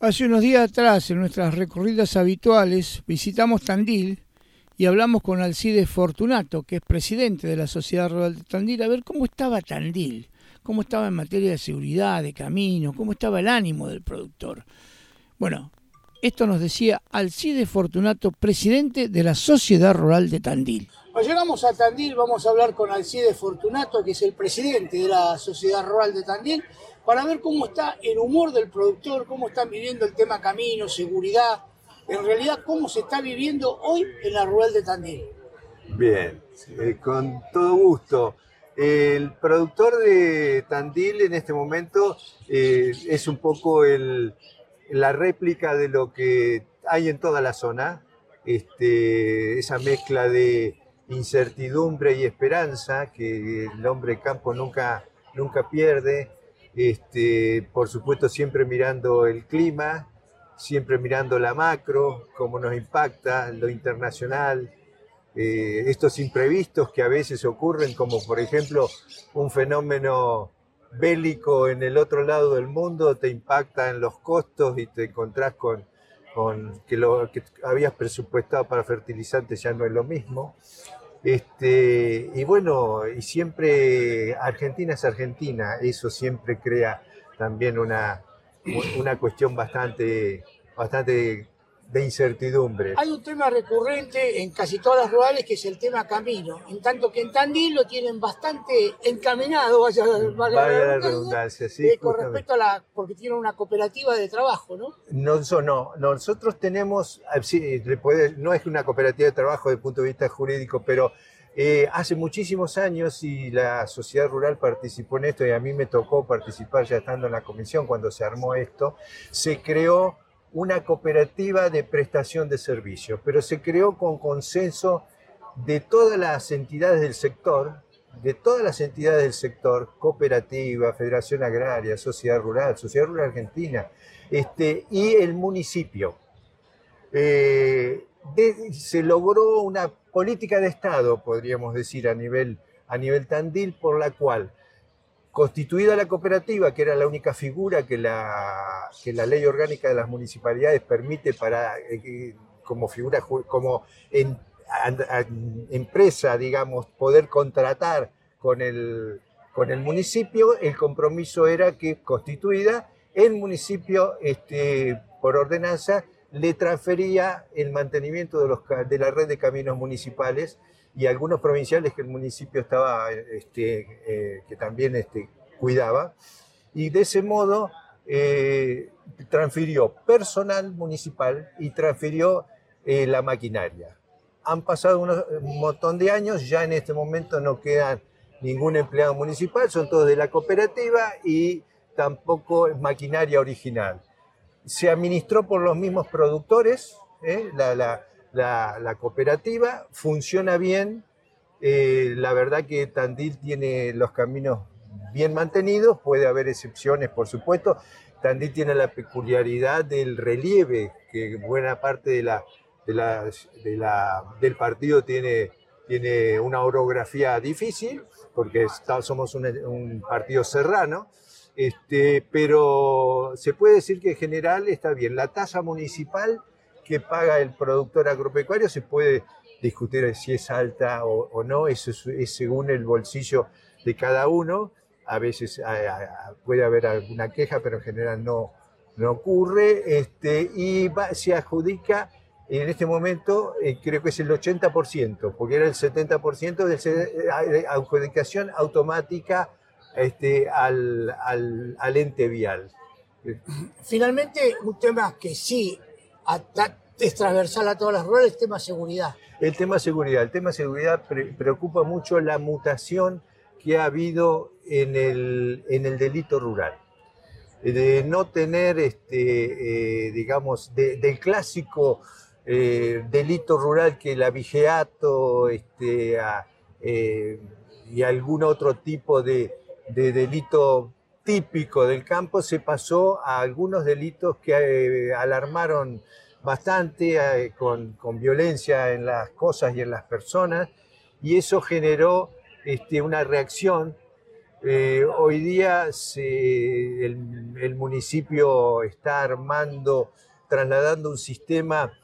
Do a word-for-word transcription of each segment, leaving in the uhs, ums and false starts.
Hace unos días atrás, en nuestras recorridas habituales, visitamos Tandil y hablamos con Alcides Fortunato, que es presidente de la Sociedad Rural de Tandil, a ver cómo estaba Tandil, cómo estaba en materia de seguridad, de camino, cómo estaba el ánimo del productor. Bueno, esto nos decía Alcides Fortunato, presidente de la Sociedad Rural de Tandil. Cuando llegamos a Tandil, vamos a hablar con Alcides Fortunato, que es el presidente de la Sociedad Rural de Tandil, para ver cómo está el humor del productor, cómo están viviendo el tema camino, seguridad, en realidad cómo se está viviendo hoy en la Rural de Tandil. Bien, eh, con todo gusto. El productor de Tandil en este momento eh, es un poco el, la réplica de lo que hay en toda la zona, este, esa mezcla de incertidumbre y esperanza que el hombre campo nunca, nunca pierde. Este, por supuesto siempre mirando el clima, siempre mirando la macro, cómo nos impacta, lo internacional, eh, estos imprevistos que a veces ocurren, como por ejemplo un fenómeno bélico en el otro lado del mundo, te impacta en los costos y te encontrás con, con que lo que habías presupuestado para fertilizantes ya no es lo mismo. Este, y bueno, y siempre Argentina es Argentina, eso siempre crea también una, una cuestión bastante, bastante de incertidumbre. Hay un tema recurrente en casi todas las rurales que es el tema camino, en tanto que en Tandil lo tienen bastante encaminado, vaya, vaya, vaya la redundancia, sí, eh, con respecto a la, porque tienen una cooperativa de trabajo, ¿no? No, no, nosotros tenemos, sí, no es una cooperativa de trabajo desde el punto de vista jurídico, pero eh, hace muchísimos años y la sociedad rural participó en esto y a mí me tocó participar ya estando en la comisión cuando se armó esto, se creó una cooperativa de prestación de servicios, pero se creó con consenso de todas las entidades del sector, de todas las entidades del sector, cooperativa, Federación Agraria, Sociedad Rural, Sociedad Rural Argentina, este, y el municipio. Eh, de, se logró una política de Estado, podríamos decir, a nivel, a nivel Tandil, por la cual, constituida la cooperativa, que era la única figura que la, que la ley orgánica de las municipalidades permite para, eh, como figura, como en, a, a, empresa, digamos, poder contratar con el, con el municipio, el compromiso era que, constituida, el municipio, este, por ordenanza, le transfería el mantenimiento de, los, de la red de caminos municipales y algunos provinciales que el municipio estaba, este, eh, que también este, cuidaba, y de ese modo eh, transfirió personal municipal y transfirió eh, la maquinaria. Han pasado unos, un montón de años, ya en este momento no queda ningún empleado municipal, son todos de la cooperativa y tampoco es maquinaria original. Se administró por los mismos productores, ¿eh? la, la La, la cooperativa funciona bien, eh, la verdad que Tandil tiene los caminos bien mantenidos, puede haber excepciones por supuesto. Tandil tiene la peculiaridad del relieve, que buena parte de la, de la, de la, del partido tiene, tiene una orografía difícil, porque está, somos un, un partido serrano, este, pero se puede decir que en general está bien. La tasa municipal que paga el productor agropecuario se puede discutir si es alta o, o no, eso es, es según el bolsillo de cada uno, a veces a, a, puede haber alguna queja, pero en general no, no ocurre, este, y va, se adjudica en este momento, eh, creo que es el ochenta por ciento, porque era el setenta por ciento de adjudicación automática este, al, al, al ente vial. Finalmente, un tema que sí es transversal a todas las rurales, el tema seguridad. El tema seguridad. El tema seguridad pre preocupa mucho la mutación que ha habido en el, en el delito rural. De no tener, este, eh, digamos, de, del clásico eh, delito rural que el abigeato este, a, eh, y algún otro tipo de, de delito típico del campo, se pasó a algunos delitos que eh, alarmaron bastante eh, con, con violencia en las cosas y en las personas, y eso generó este, una reacción Eh, hoy día se, el, el municipio está armando, trasladando un sistema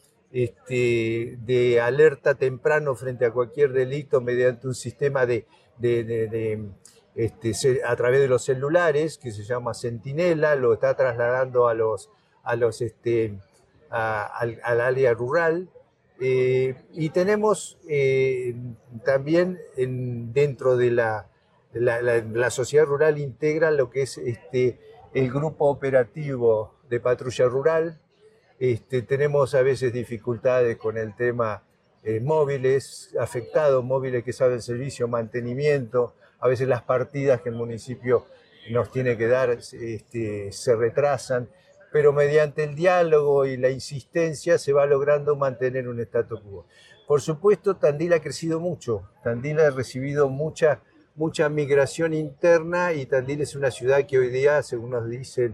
este, de alerta temprano frente a cualquier delito mediante un sistema de, de, de, de este, a través de los celulares que se llama Centinela, lo está trasladando a los, a los este, a, al, al área rural. Eh, y tenemos eh, también en, dentro de la, la, la, la sociedad rural integra lo que es este, el grupo operativo de patrulla rural. Este, tenemos a veces dificultades con el tema eh, móviles, afectados, móviles que saben servicio, mantenimiento, a veces las partidas que el municipio nos tiene que dar este, se retrasan, pero mediante el diálogo y la insistencia se va logrando mantener un status quo. Por supuesto, Tandil ha crecido mucho, Tandil ha recibido mucha, mucha migración interna y Tandil es una ciudad que hoy día, según nos dicen,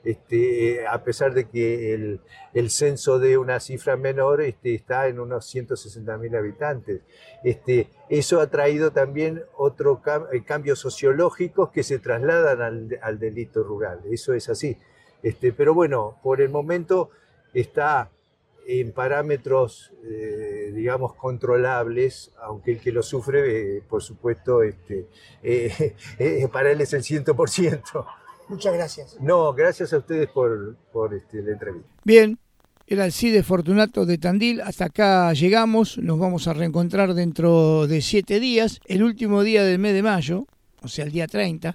este, a pesar de que el, el censo de una cifra menor este, está en unos ciento sesenta mil habitantes. Este, eso ha traído también otros cam cambios sociológicos que se trasladan al, al delito rural, eso es así. Este, pero bueno, por el momento está en parámetros, eh, digamos, controlables, aunque el que lo sufre, eh, por supuesto, este, eh, eh, para él es el cien por ciento. Muchas gracias. No, gracias a ustedes por, por este, la entrevista. Bien, era Alcide Fortunato de Tandil. Hasta acá llegamos, nos vamos a reencontrar dentro de siete días, el último día del mes de mayo, o sea, el día treinta.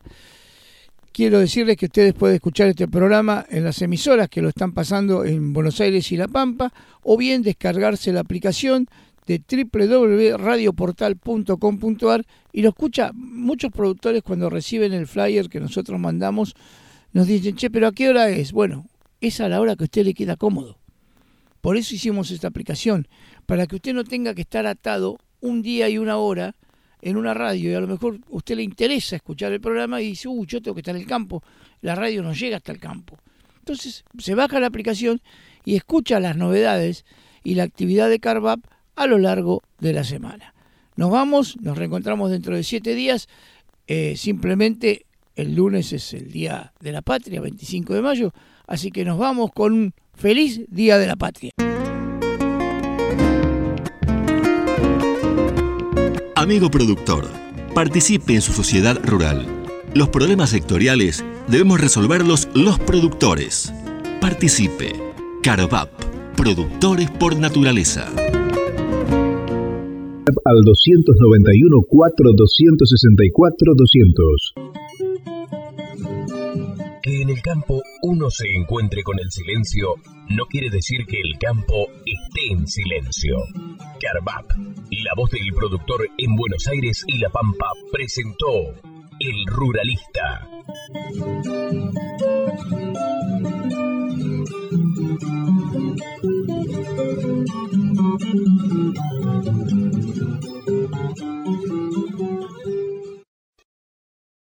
Quiero decirles que ustedes pueden escuchar este programa en las emisoras que lo están pasando en Buenos Aires y La Pampa, o bien descargarse la aplicación de doble u doble u doble u punto radio portal punto com punto a r y lo escucha. Muchos productores cuando reciben el flyer que nosotros mandamos nos dicen, che, pero ¿a qué hora es? Bueno, es a la hora que a usted le queda cómodo. Por eso hicimos esta aplicación, para que usted no tenga que estar atado un día y una hora en una radio y a lo mejor a usted le interesa escuchar el programa y dice, uy, yo tengo que estar en el campo, la radio no llega hasta el campo. Entonces se baja la aplicación y escucha las novedades y la actividad de CARVAP a lo largo de la semana. Nos vamos, nos reencontramos dentro de siete días, eh, simplemente el lunes es el Día de la Patria, veinticinco de mayo, así que nos vamos con un feliz Día de la Patria. Amigo productor, participe en su sociedad rural. Los problemas sectoriales debemos resolverlos los productores. Participe. CARVAP, productores por naturaleza. Al doscientos noventa y uno, cuatro, doscientos sesenta y cuatro, doscientos. Que en el campo uno se encuentre con el silencio no quiere decir que el campo esté en silencio. CARVAP, la voz del productor en Buenos Aires y La Pampa, presentó El Ruralista.